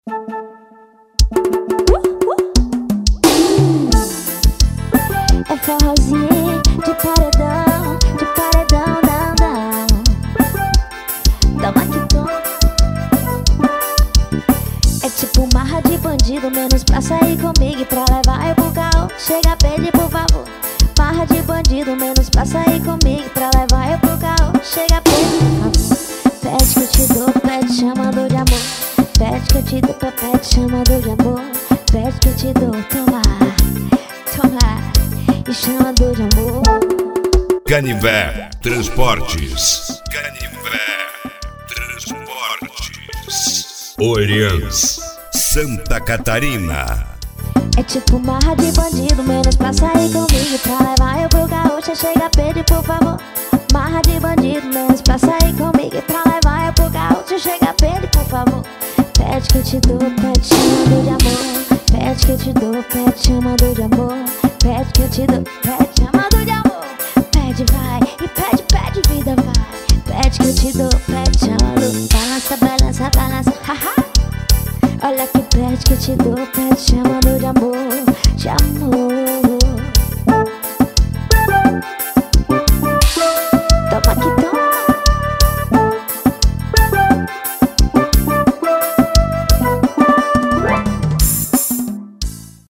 É forrozinho de paredão, não, não. Toma que toma. É tipo marra de bandido, menos pra sair comigo e pra levar eu pro carro. Chega, pede por favor. Marra de bandido, menos pra sair comigo e pra levar eu pro carro. Chega, pede por favor. Pede que eu te dou, pede chamando de amor. Pede que eu te dou, pede chamando de amor. Pede que eu te dou, toma, toma. E chamando de amor. Canivete Transportes. Canivete Transportes. Orleans, Santa Catarina. É tipo marra de bandido, menos pra sair comigo e pra levar eu pro gaúcho. Chega, pede por favor. Marra de bandido, menos pra sair comigo e pra levar eu pro gaúcho. Chega, pede por favor. Pede que eu te dou, pede chamando de amor. Pede que eu te dou, pede chamando de amor. Pede que eu te dou, pede chamando de amor. Pede, vai, e pede, pede, vida, vai. Pede que eu te dou, pede chamando. Balança, balança, balança, haha. Olha que pede que eu te dou, pede chamando de amor, de amor.